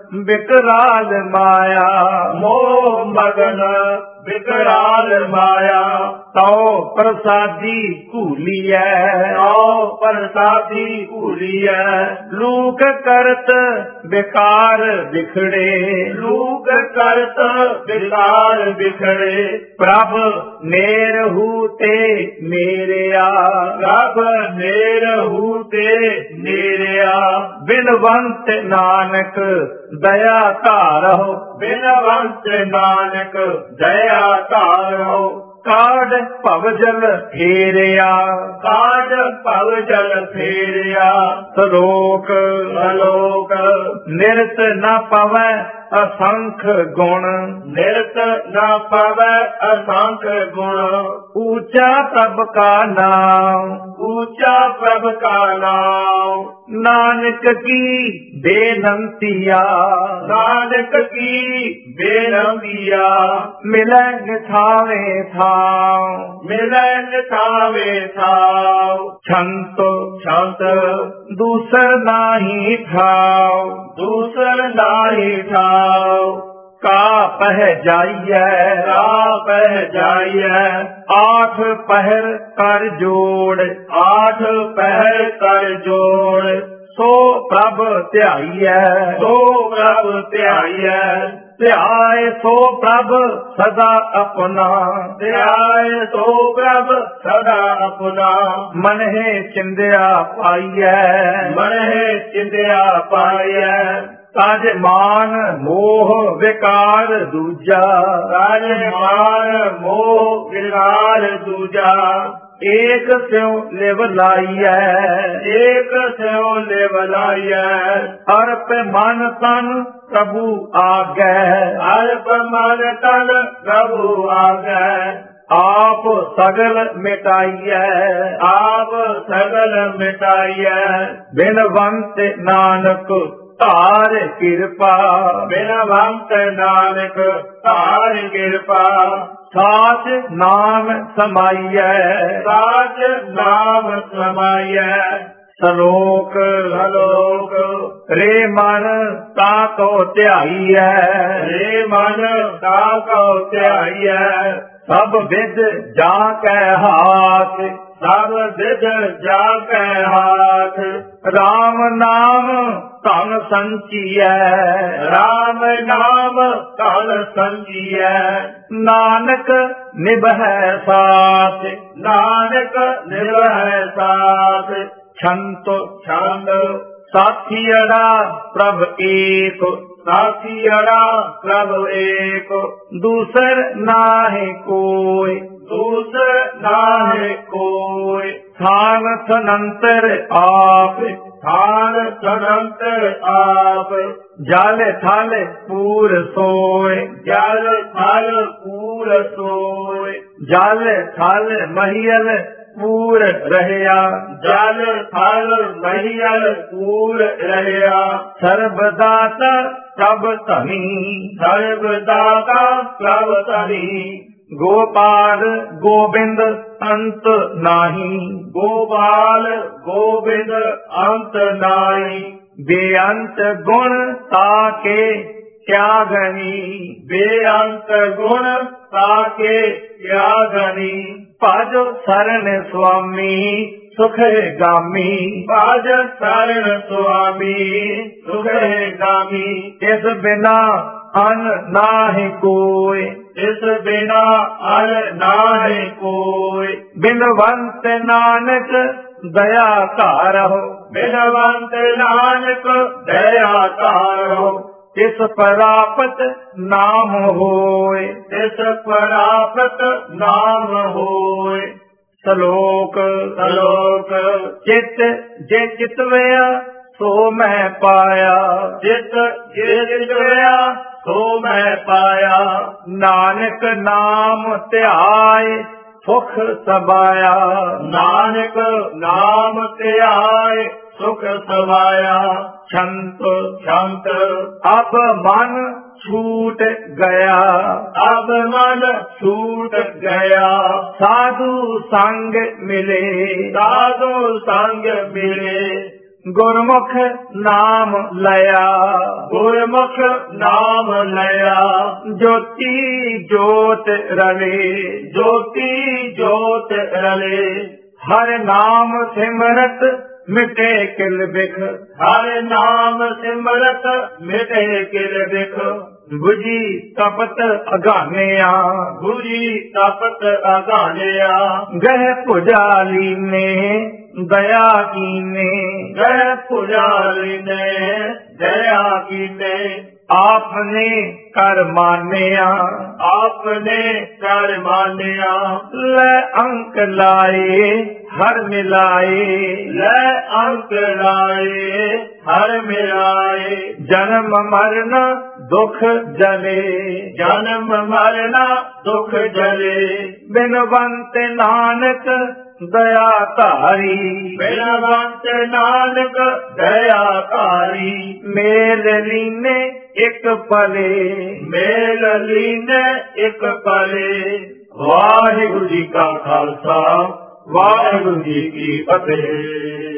ਵਿਕਰਾਲ ਮਾਇਆ। ਮੋਹ ਮਗਨ ਵਿਕਰਾਲ ਮਾਇਆ। ਤਉ ਪ੍ਰਸਾਦੀ ਭੂਲੀਐ। ਤਉ ਪ੍ਰਸਾਦੀ ਭੂਲੀਐ। ਲੂਕ ਕਰਤ ਵਿਕਾਰ ਵਿਖੜੇ। ਲੂਕ ਕਰਤ ਵਿਕਾਰ ਵਿਖੜੇ। ਪ੍ਰਭ ਨੇਰਹੂ ਤੇ ਮੇਰਿਆ। ਪ੍ਰਭ ਨੇਰਹੂ ਤੇ ਮੇਰਿਆ। ਬਿਨਵੰਤ ਨਾਨਕ ਦਇਆ ਧਾਰਹੁ। ਬਿਨਵੰਤ ਨਾਨਕ ਦਇਆ ਧਾਰਹੁ। ਕਾਢ ਭਵਜਲ ਫੇਰਿਆ। ਕਾਢ ਭਵਜਲ ਫੇਰਿਆ। ਸ਼ਲੋਕ ਸ਼ਲੋਕ। ਨਿਰਤ ਨ ਪਵੈ ਅਸੰਖ ਗੁਣ। ਨਿਰਤ ਨ ਪਵੈ ਅਸੰਖ ਗੁਣ। ਊਚਾ ਪ੍ਰਭ ਕਾ ਨਾਮ। ਊਚਾ ਪ੍ਰਭ ਕਾ ਨਾਮ। ਨਾਨਕ ਕੀ ਬੇਨੰਤੀਆ। ਨਾਨਕ ਕੀ ਬੇਨੰਤੀਆ। ਮਿਲੈ ਨਿਥਾਵੇ ਥਾਉ। ਮਿਲੈ ਨਿਥਾਵੇ ਥਾਉ। ਛੰਤ ਛੰਤ ਦੂਸਰ ਨਾਹੀ ਥਾਉ। ਦੂਸਰ ਨਾਹੀ ਥਾਉ। ਕਾ ਪਹਿ ਜਾਈਐ। ਕਾ ਪਹਿ ਜਾਈਐ। ਆਠ ਪਹਿਰ ਕਰ ਜੋੜ। ਆਠ ਪਹਿਰ ਕਰ ਜੋੜ। ਸੋ ਪ੍ਰਭ ਧਿਆਈਐ। ਸੋ ਪ੍ਰਭ ਧਿਆਈਐ। ਧਿਆਏ ਸੋ ਪ੍ਰਭ ਸਦਾ ਆਪਣਾ। ਧਿਆਏ ਸੋ ਪ੍ਰਭ ਸਦਾ ਆਪਣਾ। ਮਨਹਿ ਚਿੰਦਿਆ ਪਾਈਐ। ਮਨਹਿ ਚਿੰਦਿਆ ਪਾਈਐ। ਤਜ ਮਾਨ ਮੋਹ ਵਿਕਾਰ ਦੂਜਾ, ਤਜ ਮਾਨ ਮੋਹ ਵਿਕਾਰ ਦੂਜਾ, ਏਕ ਸਿਉ ਲਿਵ ਲਾਈਐ, ਏਕ ਸਿਉ ਲਿਵ ਲਾਈਐ, ਅਰਪ ਮਨ ਤਨ ਪ੍ਰਭੂ ਆਗੈ, ਅਰਪ ਮਨ ਤਨ ਪ੍ਰਭੂ ਆਗੈ, ਆਪ ਸਗਲ ਮਿਟਾਈਐ, ਆਪ ਸਗਲ ਮਿਟਾਈਐ, ਬਿਨਵੰਤ ਨਾਨਕ ਧਾਰ ਕਿਰਪਾ, ਬਿਨਵੰਤ ਨਾਨਕ ਧਾਰ ਕਿਰਪਾ, ਸਾਚ ਨਾਮ ਸਮਾਈਐ, ਸਾਚ ਨਾਮ ਸਮਾਈਐ, ਸਲੋਕ ਸਲੋਕ ਰੇ ਮਨ ਤਾ ਕੋ ਧਿਆਈਐ, ਰੇ ਮਨ ਤਾ ਕੋ ਧਿਆਈਐ, ਸਭ ਵਿਦ ਜਾ ਕੈ ਹਾਥ, ਸਭ ਵਿਦ ਜਾ ਕੈ ਹਾਥ, ਰਾਮ ਨਾਮ ਧਨ ਸੰਚੀਐ, ਰਾਮ ਨਾਮ ਧਨ ਸੰਜੀਐ, ਨਾਨਕ ਨਿਭੈ ਸਾਥ, ਨਾਨਕ ਨਿਭੈ ਸਾਥ, ਛੰਤ ਛੰਦ ਸਾਥੀੜਾ ਪ੍ਰਭ ਏਕ, ਸਾਥੀੜਾ ਪ੍ਰਭ ਏਕ, ਦੂਸਰ ਨਾਹਿ ਕੋਈ, ਦੂਸਰ ਨਾਹਿ ਕੋਈ, ਥਾਨ ਥਨੰਤਰ ਆਪ, ਥਾਨ ਤਨੰਤਰ ਆਪ, ਜਲ ਥਲ ਪੂਰ ਸੋਏ, ਜਲ ਥਲ ਪੂਰ ਸੋਏ, ਜਲ ਥਲ ਮਹੀਲ ਪੂਰ ਰਹਿਆ, ਜਲ ਥਲ ਮਹੀਲ ਪੂਰ ਰਹਿਆ, ਸਰਬ ਦਾਤਾ ਪ੍ਰਭ ਧਨੀ, ਸਰਬ ਦਾਤਾ ਪ੍ਰਭ ਧਨੀ, ਗੋਪਾਲ ਗੋਬਿੰਦ ਅੰਤ ਨਾਹੀ, ਗੋਪਾਲ ਗੋਬਿੰਦ ਅੰਤ ਨਾਹੀ, ਬੇਅੰਤ ਗੁਣ ਤਾਕੇ ਤਿਆਗਨੀ, ਬੇਅੰਤ ਗੁਣ ਤਾਕੇ ਤਿਆਗਨੀ, ਭਜ ਸਰਨ ਸੁਆਮੀ ਸੁਖ ਗਾਮੀ, ਭਜ ਸਰਨ ਸੁਆਮੀ ਸੁਖ ਗਾਮੀ, ਇਸ ਬਿਨਾ ਅਨ ਨਾਹਿ ਕੋਈ, ਇਸ ਬਿਨਾ ਅਨ ਨਾਹਿ ਕੋਈ, ਬਿਨਵੰਤ ਨਾਨਕ ਦਇਆ ਧਾਰਹੁ, ਬਿਨਵੰਤ ਨਾਨਕ ਦਇਆ ਧਾਰਹੁ, ਇਸ ਪ੍ਰਾਪਤ ਨਾਮ ਹੋਏ, ਇਸ ਪ੍ਰਾਪਤ ਨਾਮ ਹੋਏ, ਸਲੋਕ ਸਲੋਕ ਚਿਤ ਜੇ ਚਿਤਵਿਆ ਸੋ ਮੈਂ ਪਾਇਆ, ਜਿਤ ਜੇ ਜਿਤਿਆ ਸੋ ਮੈਂ ਪਾਇਆ, ਨਾਨਕ ਨਾਮ ਧਿਆਏ ਸੁਖ ਸਬਾਇਆ, ਨਾਨਕ ਨਾਮ ਧਿਆਏ ਸੁਖ ਸਮਾਇਆ, ਛੰਤ ਸ਼ੰਤ ਅਬ ਮਨ ਛੂਟ ਗਿਆ, ਅਬ ਮਨ ਛੂਟ ਗਿਆ, ਸਾਧੂ ਸੰਗ ਮਿਲੇ, ਸਾਧੂ ਸੰਗ ਮਿਲੇ, ਗੁਰਮੁਖ ਨਾਮ ਲਿਆ, ਗੁਰਮੁਖ ਨਾਮ ਲਿਆ, ਜੋਤੀ ਜੋਤ ਰਲੇ, ਜੋਤੀ ਜੋਤ ਰਲੇ, ਹਰ ਨਾਮ ਸਿਮਰਤ ਮਿਟੇ ਕਿਲ ਬਿਖ, ਹਰ ਨਾਮ ਸਿਮਰਤ ਮਿਟੇ ਕਿਲ ਬਿਖ, ਬੁਝੀ ਤਪਤ ਅਗਾਨਿਆ, ਬੁਝੀ ਤਪਤ ਅਗਾਨਿਆ, ਗਹਿ ਭੁਜਾਲੀ ਨੇ ਦਇਆ ਕੀਨੇ, ਗਹਿ ਭੁਜਾਲੀ ਨੇ ਦਇਆ ਕੀਨੇ, ਆਪਨੇ ਕਰ ਮਾਨਿਆ, ਆਪਨੇ ਕਰ ਮਾਨਿਆ, ਲੈ ਅੰਕ ਲਾਏ ਹਰ ਮਿਲਾਏ, ਲੈ ਅੰਕ ਲਾਏ ਹਰ ਮਿਲਾਏ, ਜਨਮ ਮਰਨ ਦੁਖ ਜਲੇ, ਜਨਮ ਮਰਨਾ ਦੁਖ ਜਲੇ, ਬਿਨਵੰਤ ਨਾਨਕ ਦਇਆ ਧਾਰੀ, ਬਿਨਵੰਤ ਨਾਨਕ ਦਇਆ ਧਾਰੀ, ਮੇਲ ਲੀਨੇ ਇੱਕ ਪਲੇ, ਮੇਲ ਲੀਨੇ ਇੱਕ ਪਲੇ। ਵਾਹਿਗੁਰੂ ਜੀ ਕਾ ਖਾਲਸਾ, ਵਾਹਿਗੁਰੂ ਜੀ ਕੀ ਫਤਿਹ।